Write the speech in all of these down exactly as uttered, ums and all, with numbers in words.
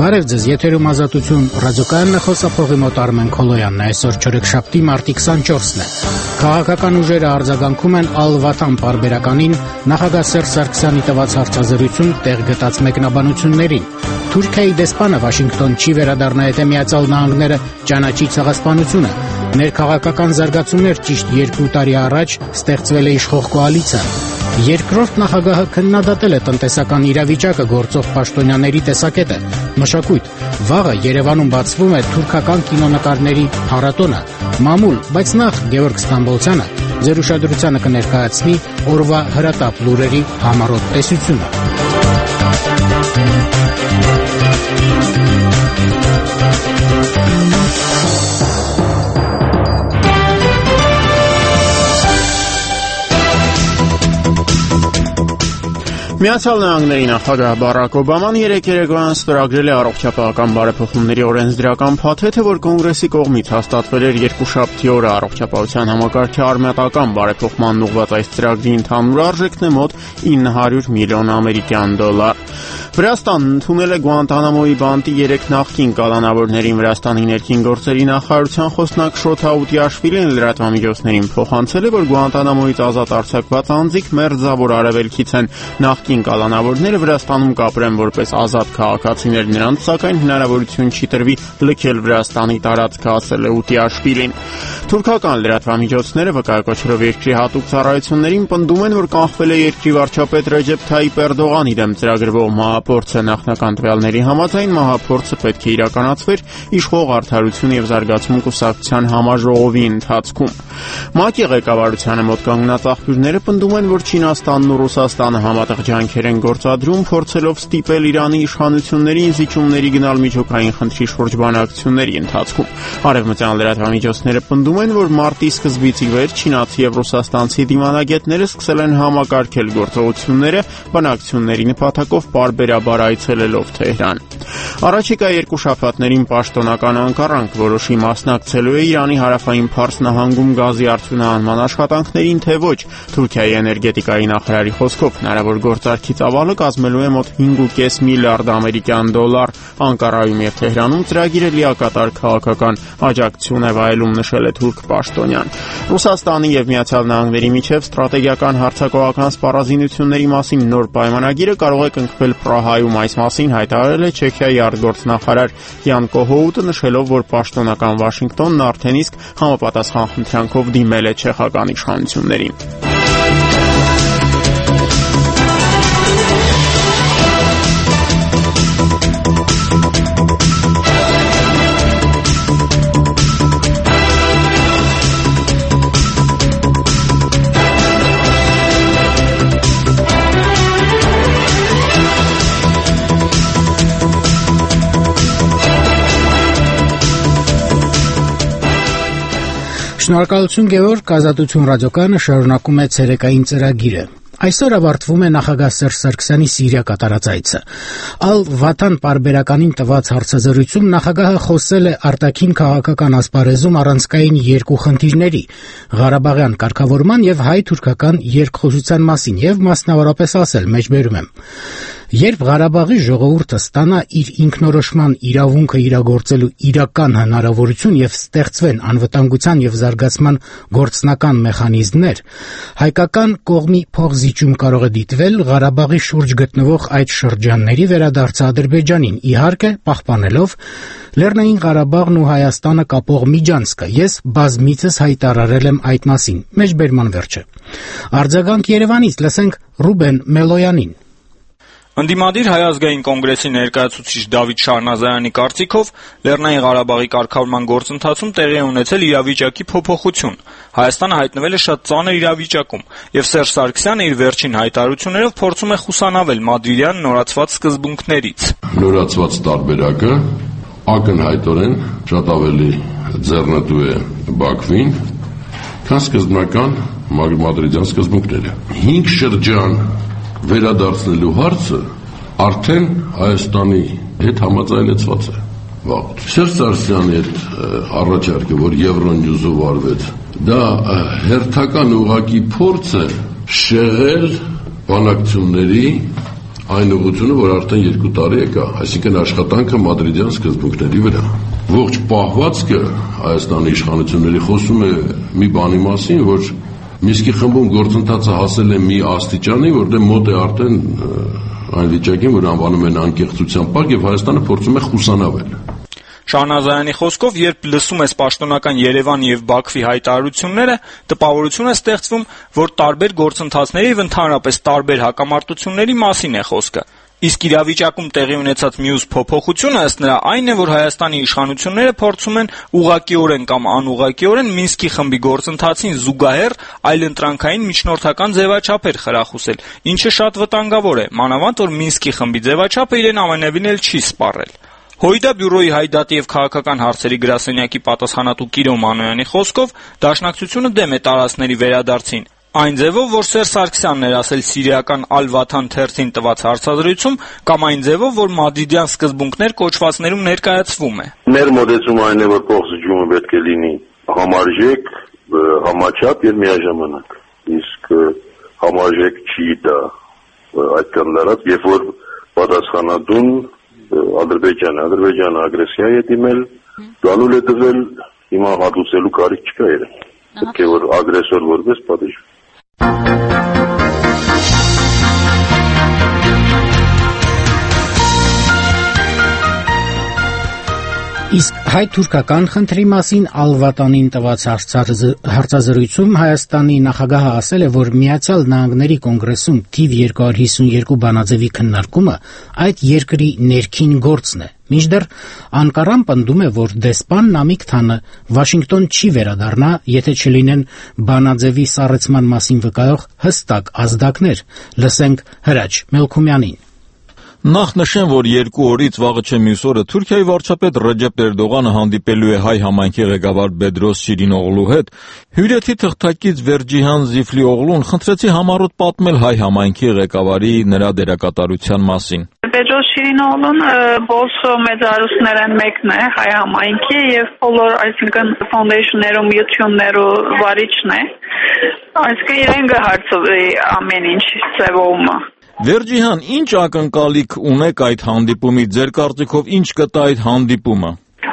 Բարև ձեզ, եթերում Ազատություն ռադիոկայանն է, խոսափողի մոտ Արմեն Քոլոյանն է, այսօր չորեքշաբթի մարտի քսանչորսն է։ Քաղաքական ուժերը արձագանքում են Ալ-Վաթան պարբերականին, նախագահ Սերժ Սարգսյանի տված հարցազրույցում տեղ գտած մեկնաբանություններին։ Թուրքիայի դեսպանը Վաշինգտոն չի վերադառնա, եթե Միացյալ Նահանգները ճանաչի ցեղասպանությունը։ Ներքաղաքական զարգացումներ ճիշտ երկու տարի առաջ ստեղծվել է իշխող կոալիցիա։ Երկրորդ նախագահը քննադատել է տնտեսական իրավիճակը գործող պաշտոնյաների տեսակետը։ Մշակույթ. վաղը Երևանում բացվում է թուրքական կինոնկարների փառատոնը։ Մամուլ, բայց նախ Գևորգ Ստամբոլցյանը ձեր ուշադրությանը կներկայացնի օրվա հրատապ լուրերի համառոտ տեսությունը։ Միացյալ Նահանգների նախագահ Բարակ Օբաման երեկ երեկոյան ստորագրել է առողջապահական բարեփոխումների օրենսդրական փաթեթը, որ կոնգրեսի կողմից հաստատվել էր երկուշաբթի օրը։ Առողջապահության համակարգի արմատական բարեփոխման ուղղված այս ծրագրի ընդհանուր արժեքն է մոտ ինը հարյուր միլիոն ամերիկյան դոլար։ Վրաստանն ընդունել է Գուանտանամոյի բանտի երեք նախկին կալանավորներին Վրաստանի ներքին գործերի նախարարության խոսնակ Շոթա Ուտիաշվիլին լրատվամիջոցներին փոխանցել է, որ Գուանտանամոյից ազատ արձակված անձիկ մերձավոր արևելքից են։ Նախկին կալանավորները Վրաստանում կապրեն որպես ազատ քաղաքացիներ, նրանց սակայն հնարավորություն չի տրվի լքել Վրաստանի տարածքը, ասել է Ուտիաշվիլին։ Թուրքական լրատվամիջոցները վկայակոչելով երկրի հատուկ ծառայություններին պնդում են, որ կանխվել է երկրի վարչապետ Ռեջեփ Թայիպ Էրդողանի դեմ ծրագրվող մահափորձը։ Նախնական տվյալների համաձայն մահափորձը պետք է իրականացվեր իշխող Արդարություն եւ զարգացում կուսակցության համաժողովի ընթացքում։ ՄԱԿ-ի ղեկավարությանը մոտ կանգնած աղբյուրները պնդում են, որ Չինաստանն ու Ռուսաստանը համատեղ ջանքեր են գործադրում, փորձելով ստիպել Իրանի իշխանություններին զիջումների գնալ միջուկային խնդրի շուրջ բանակցությունների ընթացքում։ Արևմտյան լրատվամիջոցները պնդում են, որ մարտի սկզբից ի վեր չինացի եւ ռուսաստանցի դիմանագետները սկսել են համակարգել գործողությունները, բանակցությունների նպատակով պարբերաբար այցելելով Թեհրան։ Առաջիկա երկու շաբաթներին պաշտոնական Անկարան որոշի մասնակցելու է Իրանի հարավային Փարս նահանգում գազի արդյունահանման աշխատանքներին, թե ոչ։ Թուրքիայի էներգետիկայի նախարարի խոսքով հնարավոր գործարքի ծավալը կազմելու է մոտ հինգ կόμμα պենս միլիարդ ամերիկյան դոլար։ Անկարայում եւ Թեհրանում ծրագիրը լիակատար քաղաքական աջակցություն է վայելում, նշել է թուրք պաշտոնյան։ Ռուսաստանի եւ Միացյալ Նահանգների միջև ստրատեգիական հարձակողական սպառազինությունների մասին նոր պայմանագիրը կարող է կնքվել Պրահայում, այս մասին հայտարարել է Չեխիայի արտգործնախարար Յան Կոհոուտը, նշելով, որ պաշտոնական Վաշինգտոնն արդեն իսկ համապատասխան խնդրանքով դիմել է չեխական իշխանություններին։ Շնորհակալություն Գևորգ, Ազատություն ռադիոկայանը շարունակում է ցերեկային ծրագիրը։ Այսօր ավարտվում է նախագահ Սերժ Սարգսյանի Սիրիա կատարած այցը։ Ալ-Վաթան պարբերականին տված հարցազրույցում նախագահը խոսել է արտաքին քաղաքական ասպարեզում առանցքային երկու խնդիրների՝ Ղարաբաղյան կարգավորման եւ հայ-թուրքական երկխոսության մասին եւ մասնավորապես ասել, մեջբերում եմ. Երբ Ղարաբաղի ժողովուրդը ստանա իր ինքնորոշման իրավունքը իրագործելու իրական հնարավորություն եւ ստեղծվեն անվտանգության եւ զարգացման գործնական մեխանիզմներ, հայկական կողմի փոխզիջում կարող է դիտվել Ղարաբաղի շուրջ գտնվող այդ շրջանների վերադարձը Ադրբեջանին, իհարկե պահպանելով Լեռնային Ղարաբաղն ու Հայաստանը կապող միջանցքը։ Ես բազմիցս հայտարարել եմ այդ մասին, մեջբերման վերջը։ Արձագանք Երևանից, լսենք Ռուբեն Մելոյանին։ Ընդդիմադիր Հայ ազգային կոնգրեսի ներկայացուցիչ Դավիթ Շարնազարյանի կարծիքով Լեռնային Ղարաբաղի կարգավորման գործընթացում տեղի է ունեցել իրավիճակի փոփոխություն։ Հայաստանը հայտնվել է շատ ծանր իրավիճակում, եւ Սերժ Սարգսյանը իր վերջին հայտարարություններով փորձում է խուսանավել մադրիդյան նորացված սկզբունքներից։ Նորացված տարբերակը ակնհայտորեն շատ ավելի ձեռնտու է Բաքվին, քան սկզբնական մադրիդյան սկզբունքները։ Հինգ շրջան վերադարձնելու հարցը արդեն Հայաստանի հետ համաձայնեցված է վաղուց։ Սերժ Սարգսյանի հետ առաջարկը, որ Եվրոնյուզով արվեց, դա հերթական ուղղակի փորձ է շեղել բանակցությունների այն ուղղությունը, որ արդեն երկու տարի է կա, այսինքն աշխատանքը մադրիդյան սկզբունքների վրա։ Ողջ պահվածքը Հայաստանի իշխանությունների խոսում է մի բանի մասին, որ Մինսկի խմբում գործընթացը հասել է մի աստիճանի, որտեղ մոտ է արդեն այն վիճակին, որ անվանում են անկեղծության պահ, եւ Հայաստանը փորձում է խուսանավել։ Շահնազարյանի խոսքով, երբ լսում ես պաշտոնական Երևանի եւ Բաքվի հայտարարությունները, տպավորություն է ստեղծվում, որ տարբեր գործընթացների եւ ընդհանրապես տարբեր հակամարտությունների մասին է խոսքը։ Իսկ իրավիճակում տեղի ունեցած մյուս փոփոխությունը ըստ նրա այն է, որ Հայաստանի իշխանությունները փորձում են ուղղակիորեն կամ անուղղակիորեն Մինսկի խմբի գործընթացին զուգահեռ այլընտրանքային միջնորդական ձևաչափեր խրախուսել, ինչը շատ վտանգավոր է, մանավանդ որ Մինսկի խմբի ձևաչափը իրեն ամենևին էլ չի սպառել։ Հույդա բյուրոյի հայդատի եւ քաղաքական հարցերի գրասենյակի պատասխանատու Կիրո Մանոյանի խոսքով դաշնակցությունը դեմ է տարածքների վերադարձին։ Այն ձևով, որ Սերժ Սարգսյանն էր ասել սիրիական Ալ-Վաթան թերթին տված հարցազրույցում, կամ այն ձևով, որ մադրիդյան սկզբունքներ կոչվածներում ներկայացվում է։ Մեր մոտեցումը այն է, որ փոխզիջումը պետք է լինի համարժեք, համաչափ եւ միաժամանակ։ Իսկ համարժեք չի դա այդքան լարած, երբ որ պատասխանատուն Ադրբեջանը, Ադրբեջանը ագրեսիա է դիմել, գալու է տվել, հիմա հատուցելու կարիք չկա երբ։ Պետք է որ ագրեսոր որպես պատժվի։ Իսկ հայ-թուրքական խնդրի մասին Ալ-Վատանին տված հարցազրույցում Հայաստանի նախագահը ասել է, որ Միացյալ Նահանգների կոնգրեսում թիվ երկու հարյուր հիսունյոթ բանաձևի քննարկումը այդ երկրի ներքին գործն է։ Մինչդեռ Անկարան պնդում է, որ դեսպան Նամիկ Թանը Վաշինգտոն չի վերադառնա, եթե չլինեն բանաձևի սառեցման մասին վկայող հստակ ազդակներ։ Լսենք Հրաչ Մելքումյանին։ Նախ նշեմ, որ երկու օրից վաղը չէ մյուս օրը Թուրքիայի վարչապետ Ռեջեփ Էրդողանը հանդիպելու է հայ համայնքի ղեկավար Բեդրոս Շիրինօղլու հետ։ Հյուրեթի թղթակից Վերջիհան Զիֆլիօղլուն խնդրեցի համառոտ պատմել հայ համայնքի ղեկավարի նրա դերակատարության մասին։ Բեդրոս Շիրինօղլուն բոլսո մեծարուսներն մեկն է հայ համայնքի եւ բոլոր, այսինքն ֆոնդեյշններու, միություններու վարիչն է։ Այսինքն իրեն կհարցվի ամեն ինչ ձևումը։ Վերջիհան, ինչ ակնկալիք ունեք այդ հանդիպումից, ձեր կարծիքով ինչ կտա այդ հանդիպումը։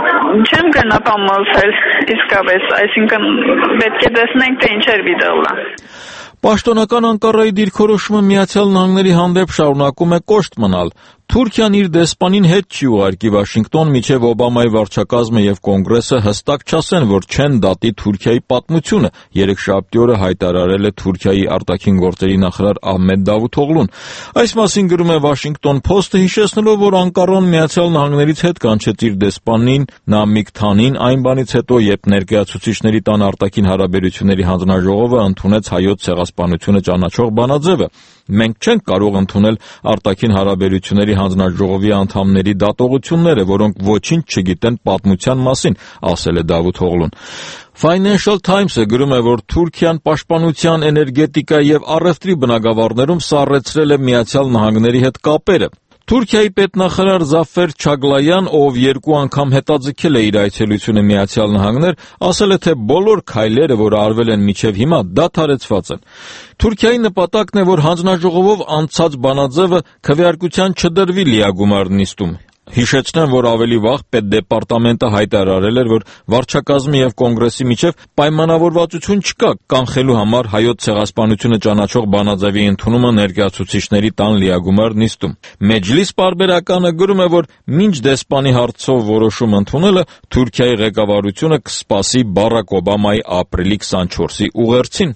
Չեմ գնա պամոսել իսկապես, այսինքն պետք է տեսնենք, թե ինչեր վիդելա։ Պաշտոնական Անկարայի դիրքորոշումը Միացյալ Նահանգների հանդեպ շարունակում է կոշտ մնալ։ Թուրքիան իր դեսպանին հետ չի ուղարկի Վաշինգտոն, մինչև Օբամայի վարչակազմը եւ կոնգրեսը հստակ չասեն, որ չեն դատի Թուրքիայի պատմությունը, երեքշաբթի օրը հայտարարել է Թուրքիայի արտաքին գործերի նախարար Ահմեդ Դավութօղլուն։ Այս մասին գրում է Washington Post-ը, հիշեցնելով, որ Անկարան Միացյալ Նահանգներից հետ կանչեց իր դեսպանին Նամիկ Թանին այն բանից հետո, երբ ներկայացուցիչների տան արտաքին հարաբերությունների հանձնաժողովը ընդունեց հայոց ցեղասպանությունը ճանաչող բանաձևը։ Մենք չենք կարող ընդունել արտաքին հարաբերությունների հանձնաժողովի անդամների դատողությունները, որոնք ոչինչ չգիտեն պատմության մասին, ասել է Դավութօղլուն։ Financial Times-ը գրում է, որ Թուրքիան պաշտպանության, էներգետիկա եւ առևտրի բնագավառներում սառեցրել է Միացյալ Նահանգների հետ կապերը։ Թուրքիայի պետնախարար Զաֆեր Չագլայան, ով երկու անգամ հետաձգել է իր այցելությունը Միացյալ Նահանգներ, ասել է, թե բոլոր քայլերը, որ արվել են մինչև հիմա, դադարեցված են։ Թուրքիայի նպատակն է, որ հանձնաժողովով անցած բանաձևը քվեարկության չդրվի լիագումար նիստում։ Հիշեցնեմ, որ ավելի վաղ պետդեպարտամենտը հայտարարել էր, որ վարչակազմի եւ կոնգրեսի միջև պայմանավորվածություն չկա կանխելու համար հայոց ցեղասպանությունը ճանաչող բանաձևի ընդունումը ներկայացուցիչների տան լիագումար նիստում։ Մեջլիս պարբերականը գրում է, որ մինչ դեսպանի հարցով որոշում ընդունելը Թուրքիայի ղեկավարությունը կսպասի Բարակ Օբամայի ապրիլի քսանչորսի ուղերձին։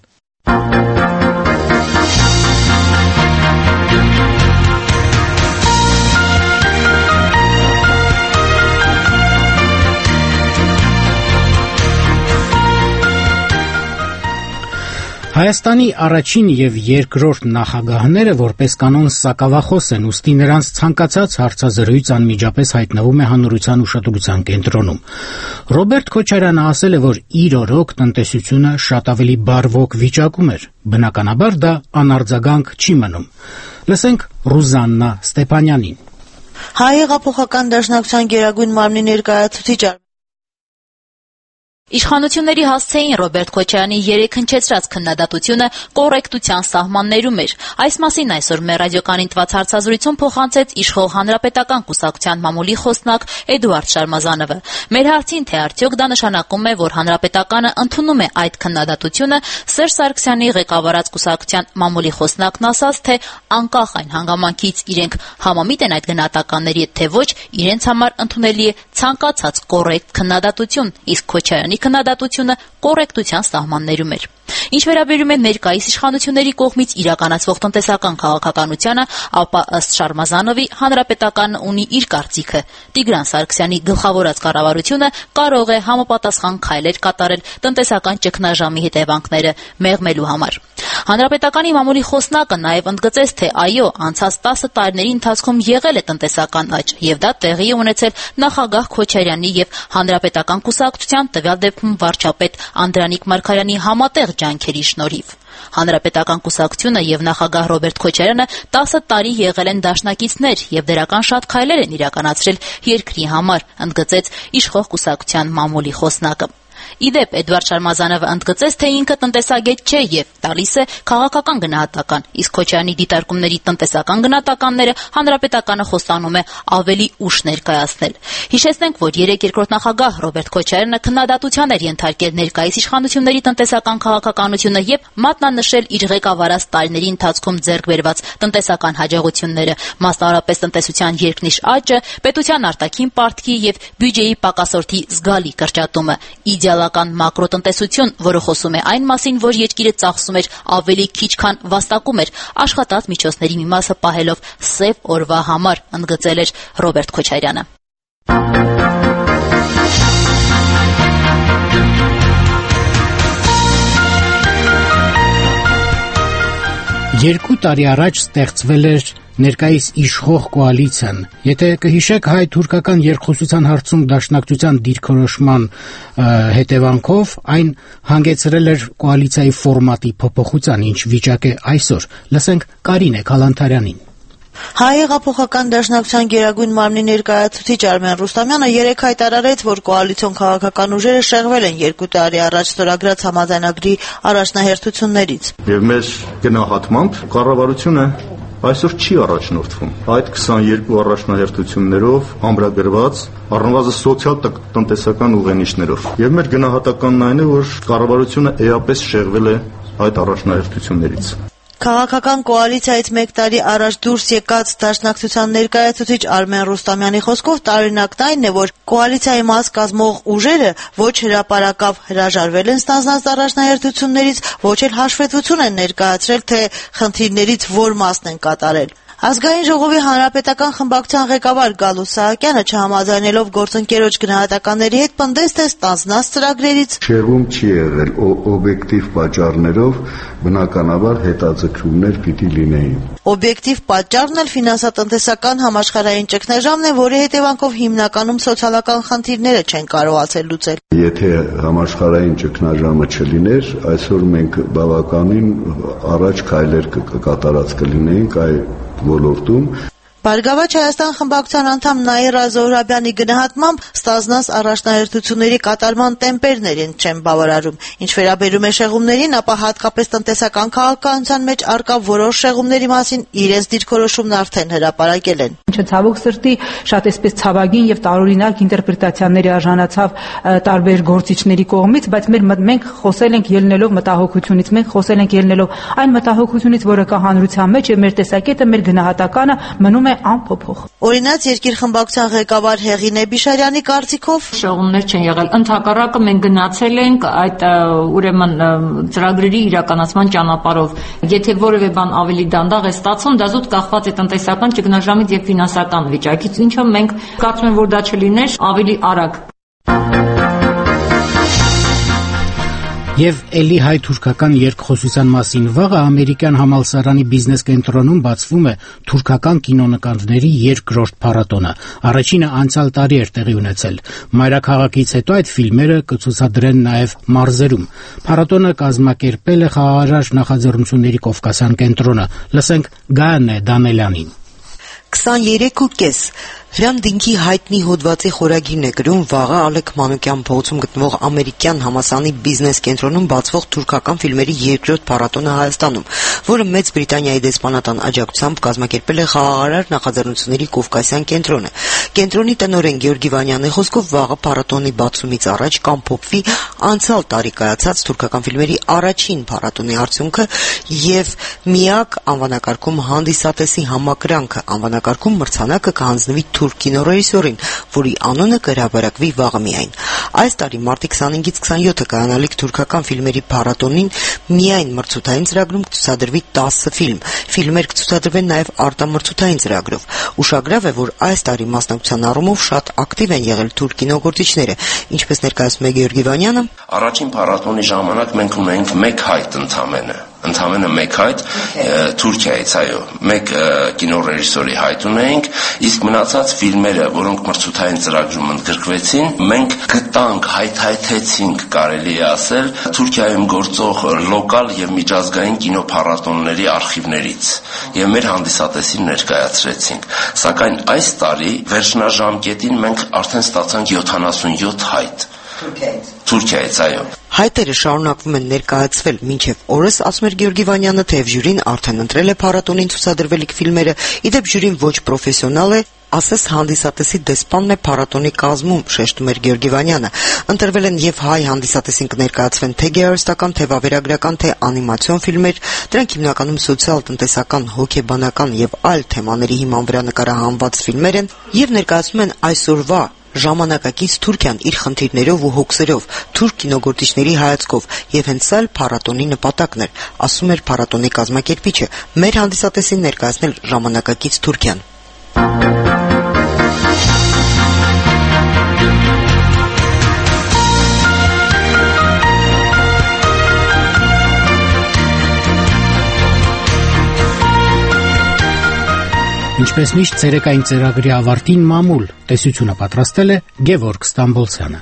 Հայաստանի առաջին եւ երկրորդ նախագահները որպես կանոն սակավախոս են, ուստի նրանց ցանկացած հարցազրույց անմիջապես հայտնվում է հանրության ուշադրության կենտրոնում։ Ռոբերտ Քոչարյանը ասել է, որ իր օրոք տնտեսությունը շատ ավելի բարվոք վիճակում էր։ Բնականաբար դա անարձագանք չի մնում։ Լսենք Ռուզաննա Ստեփանյանին։ Հայ հեղափոխական դաշնակցության գերագույն մարմնի ներկայացուցիչ Իշխանությունների հասցեին Ռոբերտ Քոչարյանի երեք հնչեցրած քննադատությունը կոռեկտության սահմաններում էր։ Այս մասին այսօր մեր ռադիոկաին տված հարցազրույցում փոխանցեց իշխող Հանրապետական կուսակցության մամուլի խոսնակ Էդուարդ Շարմազանովը։ Մեր հարցին, թե արդյոք դա նշանակում է, որ Հանրապետականը ընդունում է այդ քննադատությունը, Սերժ Սարգսյանի ղեկավարած կուսակցության մամուլի խոսնակն ասաց, թե անկախ այն հանգամանքից իրենք համամիտ են այդ գնահատականների հետ, թե ոչ, իրենց համար ընդունելի է ցանկացած կոռեկտ քննադատություն, իսկ Քոչարյանի քննադատությունը կոռեկտության սահմաններում էր։ Ինչ վերաբերում է ներկայիս իշխանությունների կողմից իրականացվող տնտեսական քաղաքականությանը, ապա ըստ Շարմազանովի Հանրապետականն ունի իր կարծիքը։ Տիգրան Սարգսյանի գլխավորած կառավարությունը կարող է համապատասխան քայլեր կատարել տնտեսական ճգնաժամի հետևանքները մեղմելու համար։ Հանրապետականի մամուլի խոսնակը նաև ընդգծեց, թե այո, անցած տասը տարիների ընթացքում եղել է տնտեսական աճ, եւ դա տեղի է ունեցել նախագահ Քոչարյանի եւ Հանրապետական կուսակցության, տվյալ դեպքում վարչապետ Անդրանիկ Մարգարյանի համատեղ ջանքերի շնորհիվ։ Հանրապետական կուսակցությունը եւ նախագահ Ռոբերտ Քոչարյանը տասը տարի եղել են դաշնակիցներ եւ դրական շատ քայլեր են իրականացրել երկրի համար, ընդգծեց իշխող կուսակցության մամուլի խոսնակը։ Իդեպ Էդվարդ Շարմազանովը ընդգծեց, թե ինքը տնտեսագետ չէ եւ տալիս է քաղաքական գնահատական, իսկ Քոչարյանի դիտարկումների տնտեսական գնահատականները Հանրապետականը խոստանում է ավելի ուշ ներկայացնել։ Հիշեցնենք, որ երեք երկրորդ նախագահ Ռոբերտ Քոչարյանը քննադատության էր ենթարկել ներկայիս իշխանությունների տնտեսական քաղաքականությունը եւ մատնանշել իր ղեկավարած տարիների ընթացքում ձեռք բերված տնտեսական հաջողությունները, մասնավորապես տնտեսության երկնիշ աճը, պետության արտաքին պարտքի եւ բյուջեի պակասորթի զգալի կրճատումը։ Իդեալական մակրոտնտեսություն, որը խոսում է այն մասին, որ երկիրը ծախսում էր ավելի քիչ, քան վաստակում էր, աշխատած միջոցների մի մասը պահելով սև օրվա համար, ընդգծել էր Ռոբերտ Քոչարյանը։ Երկու տարի առաջ ստեղծվել էր ներկայիս իշխող կոալիցիան։ Եթե կհիշեք, հայ-թուրքական երկխոսության հարցում դաշնակցության դիրքորոշման հետևանքով այն հանգեցրել էր կոալիցիայի ֆորմատի փոփոխության, ինչ վիճակ է այսօր։ Լսենք Կարինե Քալանթարյանին։ Հայ հեղափոխական դաշնակցության գերագույն մարմնի ներկայացուցիչ Արմեն Ռուստամյանը երեկ հայտարարեց, որ կոալիցիոն քաղաքական ուժերը շեղվել են երկու տարի առաջ ստորագրած համաձայնագրի առաջնահերթություններից։ Եվ մեր գնահատմամբ կառավարությունը այսօր չի առաջնորդվում այդ քսաներկու առաջնահերթություններով ամրագրված առնվազն սոցիալ-տնտեսական ուղենիշներով։ Եվ մեր գնահատականն այն է, որ կառավարությունը էապես շեղվել է այդ առաջնահերթություններից։ Քաղաքական կոալիցիայից մեկ տարի առաջ դուրս եկած դաշնակցության ներկայացուցիչ Արմեն Ռուստամյանի խոսքով տարօրինակն այն է, որ կոալիցիայի մաս կազմող ուժերը ոչ հրապարակավ հրաժարվել են ստանձնած առաջնահերթություններից, ոչ էլ հաշվետվություն են ներկայացրել, թե խնդիրներից որ մասն են կատարել։ Ազգային ժողովի հանրապետական խմբակցության ղեկավար Գալուստ Սահակյանը չհամաձայնելով գործընկերոջ գնահատականների հետ պնդեց, թե ստանձնած ծրագրերից շեղում չի եղել օբյեկտիվ պատճառներով, բնականաբար հետաձգումներ պիտի լինեին։ Օբյեկտիվ պատճառն էլ ֆինանսատնտեսական համաշխարհային ճգնաժամն է, որի հետևանքով հիմնականում սոցիալական խնդիրները չեն կարողացել լուծել։ Եթե համաշխարհային ճգնաժամը չլիներ, այսօր մենք բավականին առաջ քայլեր կկատարած կլինեինք այդ ոլորտում։ Բարգավաճ Հայաստան խմբակցության անդամ Նաիրա Զոհրաբյանի գնահատմամբ ստանձնած առաջնահերթությունների կատարման տեմպերներին չեն բավարարում։ Ինչ վերաբերում է շեղումներին, ապա հատկապես տնտեսական քաղաքականության մեջ առկա որոշ շեղումների մասին իրենց դիրքորոշումն արդեն հրապարակել են։ Ինչը ցավոք սրտի շատ էսպես ցավագին եւ տարօրինակ ինտերպրետացիաների արժանացավ տարբեր գործիչների կողմից, բայց մեր մենք խոսել ենք ելնելով մտահոգությունից, մենք խոսել ենք ելնելով այն մտահոգությունից, որը կա հանրության մեջ, եւ մեր տեսակետը, մեր գնահատականը մնում է անփոփոխ։ Օրինակ երկիր խմբակցության ղեկավար Հեղինե Բիշարյանի կարծիքով շեղումներ չեն եղել, ընդհակառակը մենք գնացել ենք այդ ուրեմն ծրագրերի իրականացման ճանապարհով։ Եթե որևէ բան ավելի դանդաղ է ստացվում, դա զուտ կախված է տնտեսական ճգնաժամից եւ ֆինանսական վիճակից, ինչը մենք կարծում ենք, որ դա չլիներ ավելի արագ։ Եվ էլի հայ-թուրքական երկխոսության մասին վաղը ամերիկյան համալսարանի բիզնես կենտրոնում բացվում է թուրքական կինոնկարների երկրորդ փառատոնը։ Առաջինը անցյալ տարի էր տեղի ունեցել։ Մայրաքաղաքից հետո այդ ֆիլմերը կցուցադրեն նաև մարզերում։ Փառատոնը կազմակերպել է խաղաղարար նախաձեռնությունների Կովկասյան կենտրոնը։ Լսենք Գայանե Դանելյանին։ քսաներեք ու կես Հրամ Դինքի հայտնի հոդվածի խորագիրն է գրում վաղը Ալեք Մանուկյան փողոցում գտնվող ամերիկյան համալսարանի բիզնես կենտրոնում բացվող թուրքական ֆիլմերի երկրորդ փառատոնը Հայաստանում, որը Մեծ Բրիտանիայի դեսպանատան աջակցությամբ կազմակերպել է Խաղաղարար նախաձեռնությունների Կովկասյան կենտրոնը։ Կենտրոնի տնօրեն Գեորգի Վանյանի խոսքով վաղը փառատոնի բացումից առաջ կամփոփվի անցյալ տարի կայացած թուրքական ֆիլմերի առաջին փառատոնի արդյունքը եւ միակ անվանակարգում հանդիսատեսի համակրանքը անվանակարգում մրցանակը կհանձնվի թուրք կինոռեժիսորին, որի անունը կհրապարակվի վաղը միայն։ Այս տարի մարտի քսանհինգից քսանյոթը կայանալիք թուրքական ֆիլմերի փառատոնին միայն մրցութային ծրագրում կցուցադրվի տասը ֆիլմ։ Ֆիլմեր կցուցադրվեն նաև արտամրցութային ծրագրով։ Ուշագրավ է, որ այս տարի մասնակցության առումով շատ ակտիվ են եղել թուրք կինոգործիչները, ինչպես ներկայացնում է Գեորգի Վանյանը։ Առաջին փառատոնի ժամանակ մենք ունենք մեկ հայտ ընդամենը Ընդամենը մեկ հայտ Թուրքիայից, այո, մեկ կինոռեժիսորի հայտ ունենք, իսկ մնացած ֆիլմերը, որոնք մրցութային ծրագրում ընդգրկվեցին, մենք գտանք, հայթայթեցինք, կարելի է ասել, Թուրքիայում գործող լոկալ եւ միջազգային կինոփառատոնների արխիվներից եւ մեր հանդիսատեսին ներկայացրեցինք։ Սակայն այս տարի վերջնաժամկետին մենք արդեն ստացանք յոթանասունյոթ հայտ։ Թուրքիայից։ Թուրքիայից, այո։ Հայտերը շարունակվում են ներկայացվել մինչև օրս, ասում էր Գեորգի Վանյանը, թեև ժյուրին արդեն ընտրել է փառատոնին ցուցադրվելիք ֆիլմերը, իդեպ ժյուրին ոչ պրոֆեսիոնալ է, ասես հանդիսատեսի դեսպանն է փառատոնի կազմում, շեշտում էր Գեորգի Վանյանը։ Ընտրվել են եւ հայ հանդիսատեսին կներկայացվեն թե գեղարվեստական, թե վավերագրական, թե անիմացիոն ֆիլմեր, դրանք հիմնականում սոցիալ-տնտեսական, հոգեբանական եւ այլ թեմաների հիման վրա նկարահանված ֆիլմեր են եւ ներկայացնում են այսօրվա ժամանակակից Թուրքիան իր խնդիրներով ու հոգսերով, թուրք կինոգործիչների հայացքով, եւ հենց սա էլ փառատոնի նպատակն էր, ասում էր փառատոնի կազմակերպիչը, մեր հանդիսատեսին ներկայացնել ժամանակակից Թուրքիան։ Ինչպես միշտ ցերեկային ծրագրի ավարտին մամուլ տեսությունը պատրաստել է Գևորգ Ստամբոլցյանը։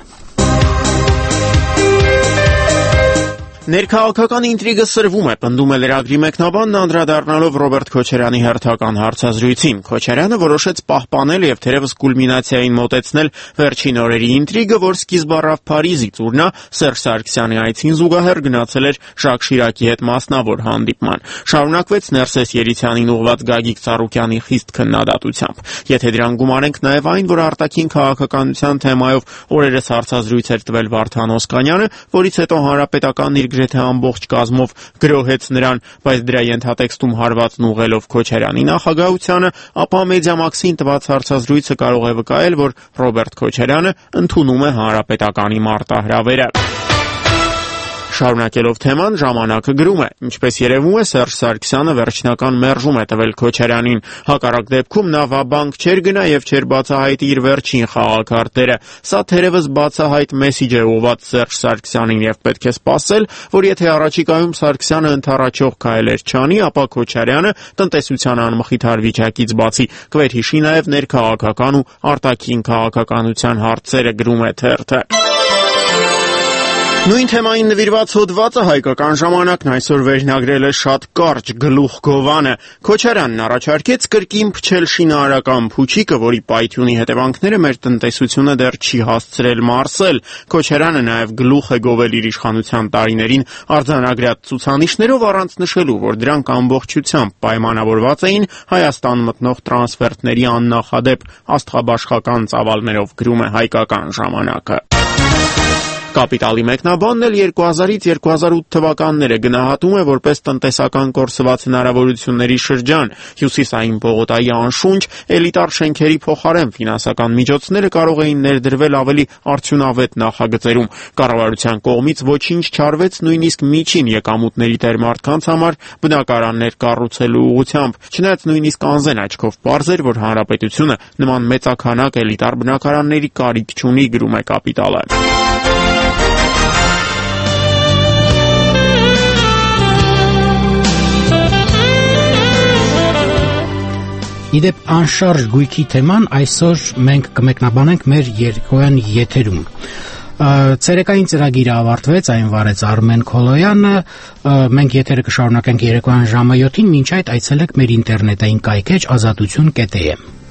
Ներքաղաքական ինտրիգը սրվում է, պնդում է լրագրի մեկնաբանն անդրադառնալով Ռոբերտ Քոչարյանի հերթական հարցազրույցին։ Քոչարյանը որոշեց պահպանել եւ թերևս կուլմինացիային մոտեցնել վերջին օրերի ինտրիգը, որ սկիզբ առավ Փարիզից, ուր նա Սերժ Սարգսյանի այցին զուգահեռ գնացել էր Ժակ Շիրակի հետ մասնավոր հանդիպման։ Շարունակվեց Ներսես Երիցյանին ուղղված Գագիկ Ծառուկյանի խիստ քննադատությամբ։ Եթե դրան գումարենք նաեւ այն, որ արտաքին քաղաքականության թեմայով օրերս հարցազրույց էր տվել Վարդան Օսկանյանը, որից հետո հանրապետական իր գրեթե ամբողջ կազմով գրոհեց նրան, բայց դրա ենթատեքստում հարվածն ուղղելով Քոչարյանի նախագահությանը, ապա Մեդիամաքսին տված հարցազրույցը կարող է վկայել, որ Ռոբերտ Քոչարյանը ընդունում է հանրապետականի մարտահրավերը։ Շարունակելով թեման, ժամանակը գրում է. ինչպես երևում է, Սերժ Սարգսյանը վերջնական մերժում է տվել Քոչարյանին։ Հակառակ դեպքում նա վաբանկ չէր գնա եւ չէր բացահայտի իր վերջին խաղակարտերը։ Սա թերևս բացահայտ մեսիջ է ուղղված Սերժ Սարգսյանին եւ պետք է սպասել, որ եթե առաջիկայում Սարգսյանը ընթառաջող քայլեր չանի, ապա Քոչարյանը տնտեսության անմխիթար վիճակից բացի կվերհիշի նաեւ ներքաղաքական ու արտաքին քաղաքականության հարցերը, գրում է թերթը։ Նույն թեմային նվիրված հոդվածը Հայկական ժամանակն այսօր վերնագրել է շատ կարճ գլուխ գովանը։ Քոչարյանն առաջարկեց կրկին փչել շինարարական փուչիկը, որի պայթյունի հետևանքները մեր տնտեսությունը դեռ չի հասցրել մարսել։ Քոչարյանը նաև գլուխ է գովել իր իշխանության տարիներին արձանագրած ցուցանիշներով, առանց նշելու, որ դրանք ամբողջությամբ պայմանավորված էին Հայաստան մտնող տրանսֆերտների աննախադեպ աստղաբաշխական ծավալներով, գրում է Հայկական ժամանակը։ Կապիտալի մեկնաբանն էլ երկու հազարից երկու հազար ութ թվականները գնահատում է որպես տնտեսական կորսված հնարավորությունների շրջան։ Հյուսիսային պողոտայի անշունչ էլիտար շենքերի փոխարեն ֆինանսական միջոցները կարող էին ներդրվել ավելի արդյունավետ նախագծերում։ Կառավարության կողմից ոչինչ չարվեց նույնիսկ միջին եկամուտների տեր մարդկանց համար բնակարաններ կառուցելու ուղղությամբ։ Չնայած նույնիսկ անզեն աչքով պարզ էր, որ հանրապետությունը նման մեծաքանակ էլիտար բնակարանների կարիք չունի, գրում է Կապիտալը։ Իդեպ անշարժ գույքի թեման այսօր մենք կմեկնաբանենք մեր երկօրյա եթերում։ Ցերեկային ծրագիրը ավարտվեց, այն վարեց Արմեն Քոլոյանը։ Մենք եթերը կշարունակենք երեկոյան ժամը յոթին, մինչ այդ այցելեք մեր ինտերնետային կայքեջ ազատություն կետ է։